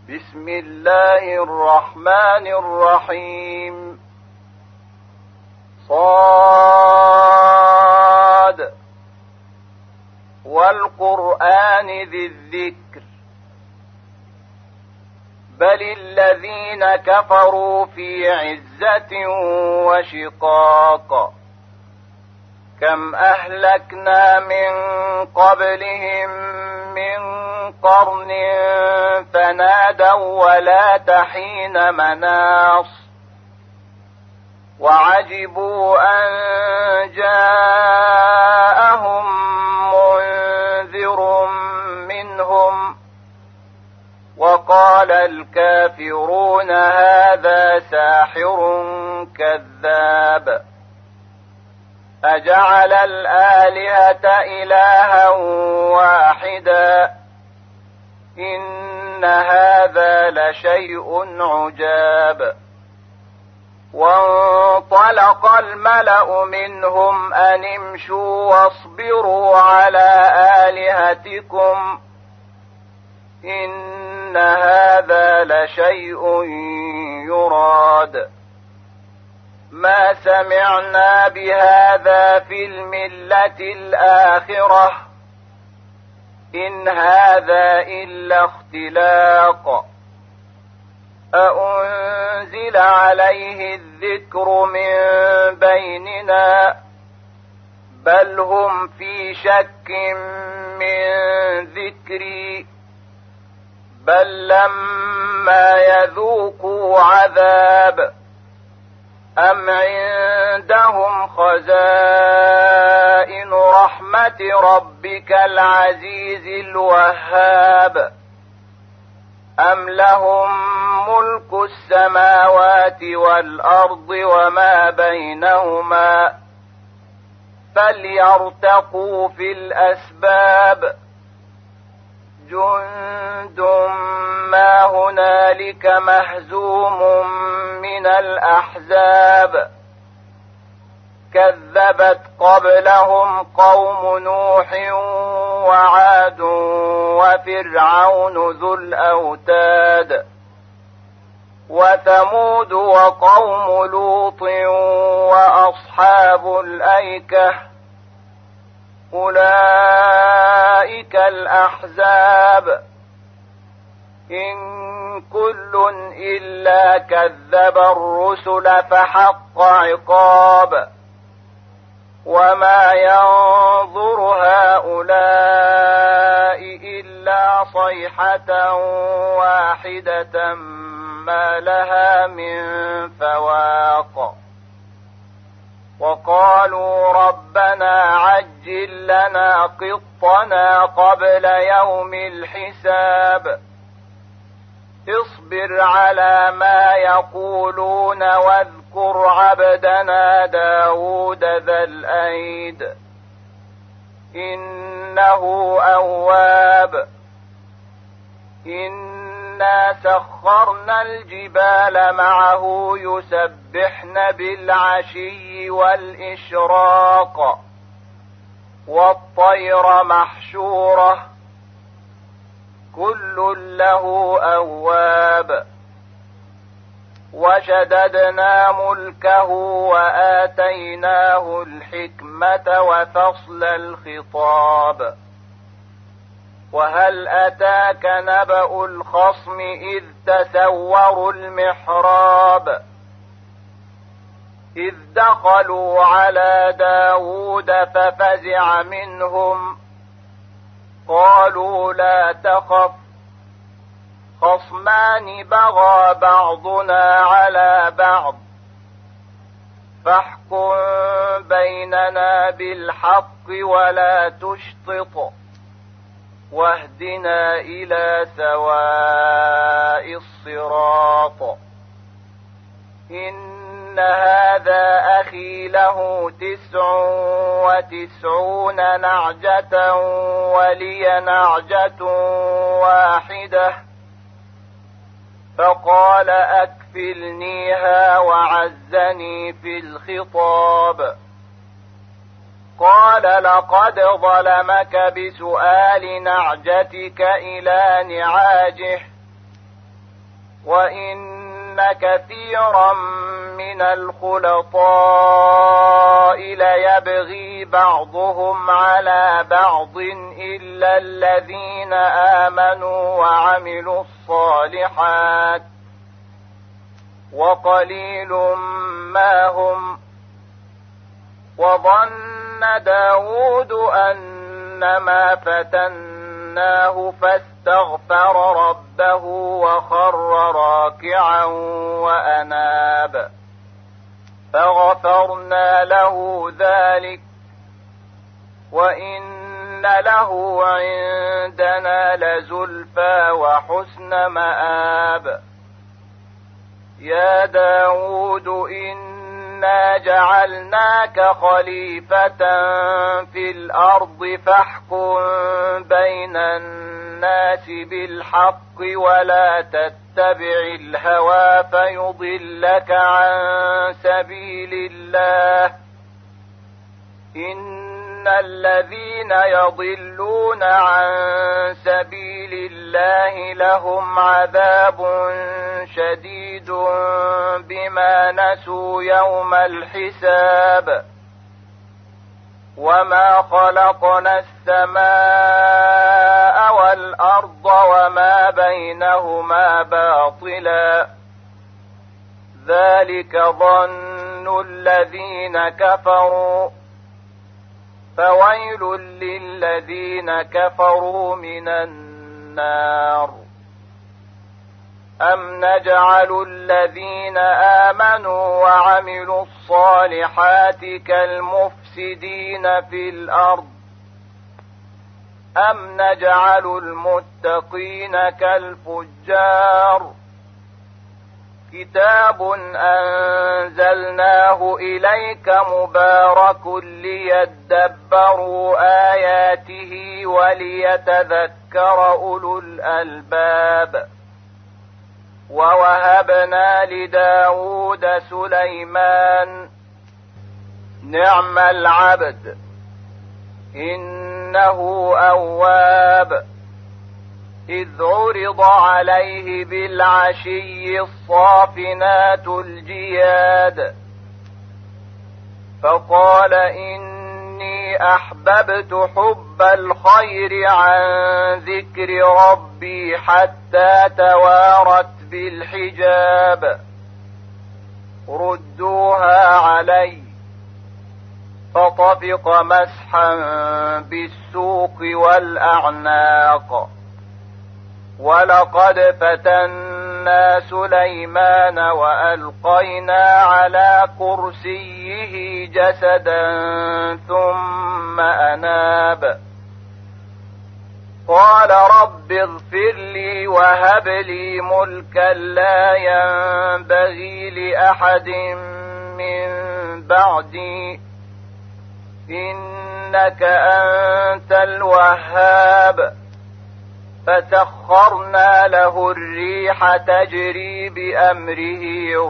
بسم الله الرحمن الرحيم. صاد والقرآن ذي الذكر بل الذين كفروا في عزة وشقاق كم أهلكنا من قبلهم من قرن فنادوا ولا حين مناص وعجبوا أن جاءهم منذر منهم وقال الكافرون هذا ساحر كذاب أجعل الآلهة إلها واحدا إن هذا لشيء عجاب. وانطلق الملأ منهم أن امشوا واصبروا على آلهتكم إن هذا لشيء يراد ما سمعنا بهذا في الملة الآخرة إن هذا إلا اختلاق أأنزل عليه الذكر من بيننا بل هم في شك من ذكري بل لما يذوقوا عذاب أم عندهم خزائن رحمة ربك العزيز الوهاب أم لهم ملك السماوات والأرض وما بينهما فليرتقوا في الأسباب جند ما هنالك مهزوم من الأحزاب كذبت قبلهم قوم نوح وعاد وفرعون ذو الأوتاد وثمود وقوم لوط وأصحاب الأيكة أولئك الأحزاب إن كل إلا كذب الرسل فحق عقاب وما ينظر هؤلاء إلا صيحة واحدة ما لها من فواق وقالوا ربنا عجل لنا قطنا قبل يوم الحساب اصبر على ما يقولون واذكر عبدنا داود ذا الأيد إنه أواب إنا سخرنا الجبال معه يسبحن بالعشي والإشراق والطير محشورة كل له أواب وشددنا ملكه وآتيناه الحكمة وفصل الخطاب وهل أتاك نبأ الخصم إذ تسوروا المحراب إذ دخلوا على داود ففزع منهم قالوا لا تخف خصمان بغى بعضنا على بعض فاحكم بيننا بالحق ولا تشطط واهدنا إلى سواء الصراط إن هذا أخي له 99 نعجة ولي نعجة واحدة فقال أكفلنيها وعزني في الخطاب قال لقد ظلمك بسؤال نعجتك إلى نعاجه وإن كثيرا من الخلطاء ليبغي بعضهم على بعض إلا الذين آمنوا وعملوا الصالحات وقليل ما هم. وظن داود أنما فتناه فاستغفر ربه وخر راكعا وأناب فغفرنا له ذلك وإن له عندنا لزلفى وحسن مآب. يا داود إنا جعلناك خليفة في الأرض فاحكم بين الناس بالحق ولا تتبع الهوى فيضلك عن سبيل الله. إن الذين يضلون عن سبيل الله لهم عذاب شديد بما نسوا يوم الحساب. وما خلقنا السماء والأرض وما بينهما باطلا ذلك ظن الذين كفروا فويل للذين كفروا من النار. أم نجعل الذين آمنوا وعملوا الصالحات كالمفسدين في الأرض أم نجعل المتقين كالفجار. كتاب أنزلناه إليك مبارك ليدبروا آياته وليتذكر أولو الألباب. ووهبنا لداود سليمان نعم العبد إنه أواب. إذ عرض عليه بالعشي الصافنات الجياد فقال إني أحببت حب الخير عن ذكر ربي حتى توارت بالحجاب. ردوها علي فطفق مسحا بالسوق والأعناق. ولقد فتنا سليمان وألقينا على كرسيه جسدا ثم أناب قال رب اغفر لي وهب لي ملكا لا ينبغي لأحد من بعدي إنك أنت الوهاب. فسخرنا له الريح تجري بأمره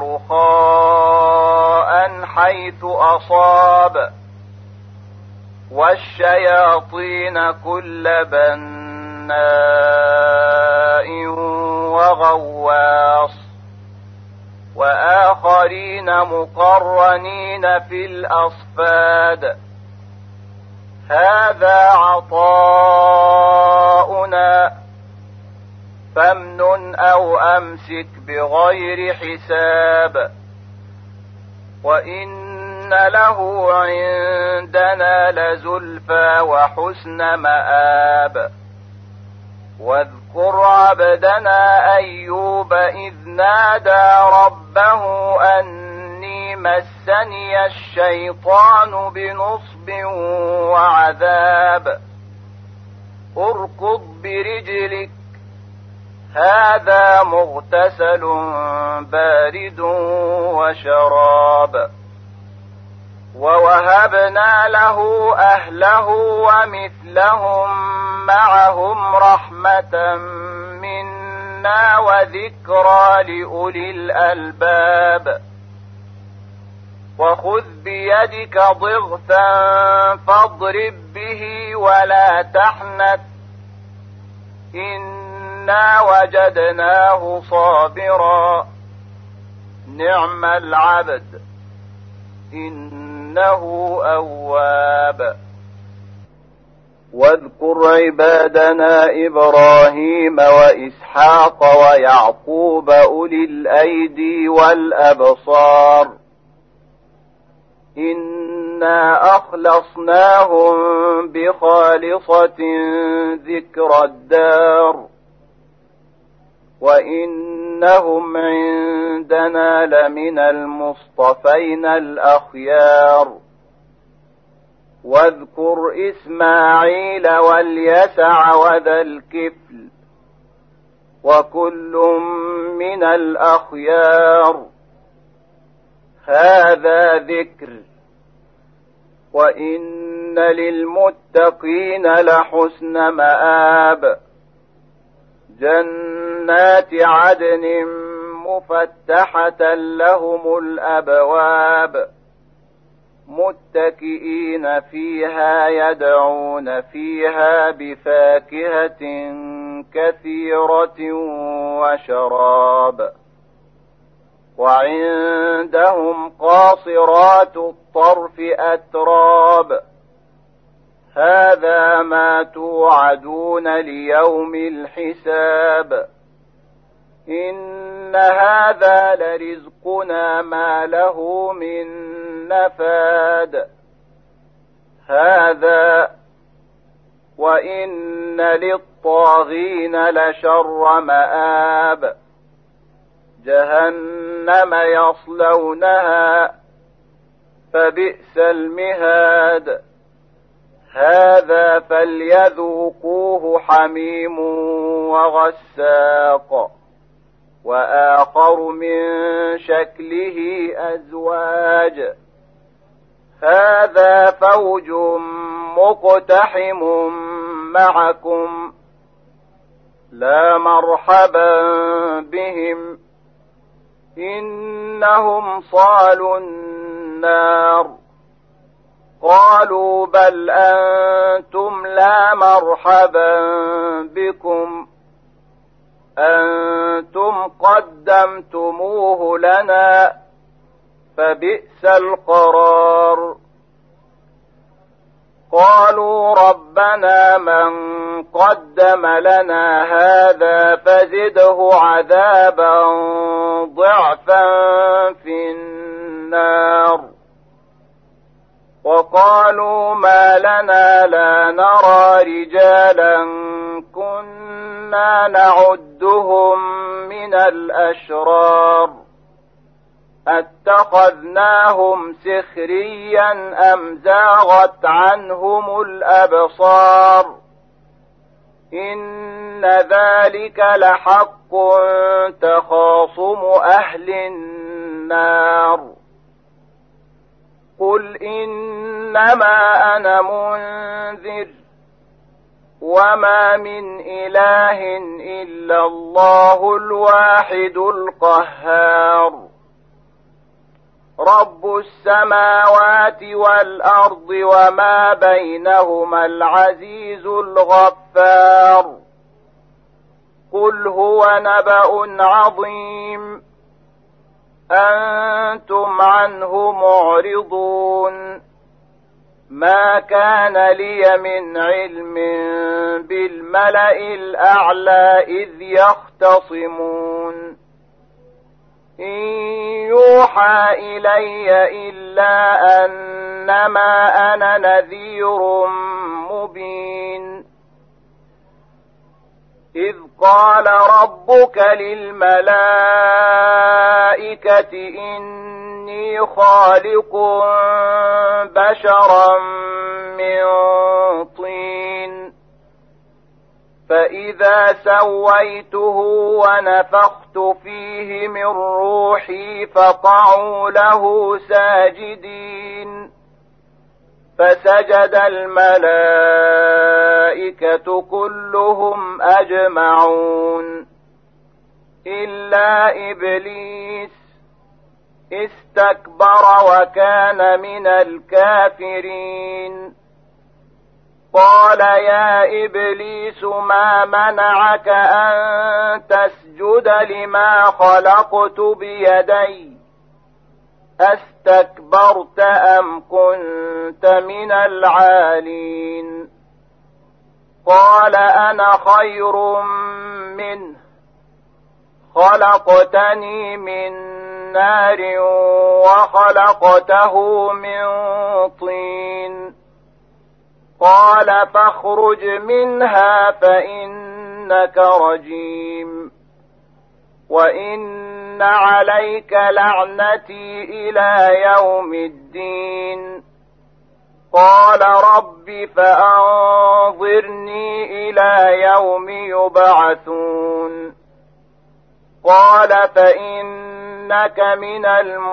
رخاء حيث أصاب والشياطين كل بناء وغواص وآخرين مقرنين في الأصفاد. هذا عطاؤنا فامنن أو أمسك بغير حساب. وإن له عندنا لزلفى وحسن مآب. واذكر عبدنا أيوب إذ نادى ربه أني مسني الشيطان بنصب وعذاب. اركض برجلك هذا مغتسل بارد وشراب. ووهبنا له أهله ومثلهم معهم رحمة منا وذكرى لأولي الألباب. وخذ بيدك ضغثا فاضرب به ولا تحنث إنك إنا وجدناه صابرا نعم العبد إنه أواب. واذكر عبادنا إبراهيم وإسحاق ويعقوب أولي الأيدي والأبصار إنا أخلصناهم بخالصة ذكر الدار وإنهم عندنا لمن المصطفين الأخيار. واذكر إسماعيل واليسع وذا الكفل وكل من الأخيار هذا ذكر وإن للمتقين لحسن مآب جنات عدن مفتحة لهم الأبواب متكئين فيها يدعون فيها بفاكهة كثيرة وشراب وعندهم قاصرات الطرف أتراب هذا ما توعدون ليوم الحساب إن هذا لرزقنا ما له من نفاد هذا وإن للطاغين لشر مآب جهنم يصلونها فبئس المهاد هذا فليذوقوه حميم وغساق وآخر من شكله أزواج هذا فوج مقتحم معكم لا مرحبا بهم إنهم صالوا النار قالوا بل أنتم لا مرحبا بكم أنتم قدمتموه لنا فبئس القرار قالوا ربنا من قدم لنا هذا فزده عذابا ضعفا في النار وقالوا ما لنا لا نرى رجالا كنا نعدهم من الأشرار أتخذناهم سخريا أم زاغت عنهم الأبصار إن ذلك لحق تخاصم أهل النار قل إنما أنا منذر وما من إله إلا الله الواحد القهار رب السماوات والأرض وما بينهما العزيز الغفار قل هو نبأ عظيم أنتم عنه معرضون ما كان لي من علم بالملأ الأعلى إذ يختصمون إن يوحى إلي إلا أنما أنا نذير مبين إذ قال ربك للملائكة إني خالق بشرا من طين فإذا سويته ونفخت فيه من روحي فقعوا له ساجدين فسجد الملائكة كلهم أجمعون إلا إبليس استكبر وكان من الكافرين قال يا إبليس ما منعك أن تسجد لما خلقت بيدي أستكبرت أم كنت من العالين قال أنا خير منه خلقتني من نار وخلقته من طين قال فاخرج منها فإنك رجيم وإن عليك لعنتي إلى يوم الدين قال رب فأنظرني إلى يوم يبعثون قال فإنك من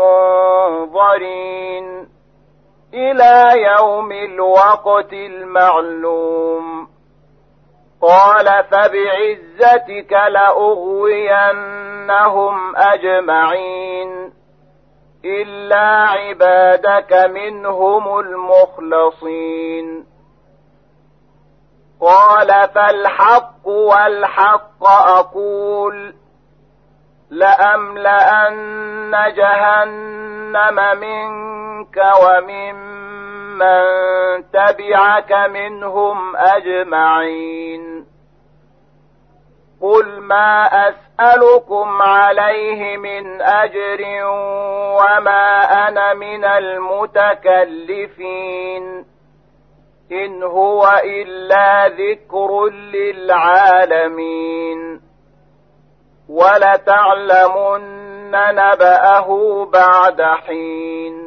المنظرين إلى يوم الوقت المعلوم قال فبعزتك لأغوينهم أجمعين إلا عبادك منهم المخلصين قال فالحق والحق أقول لأملأن جهنم منك وممن تبعك منهم أجمعين قل ما أسألكم عليه من أجر وما أنا من المتكلفين إن هو إلا ذكر للعالمين ولتعلمن نبأه بعد حين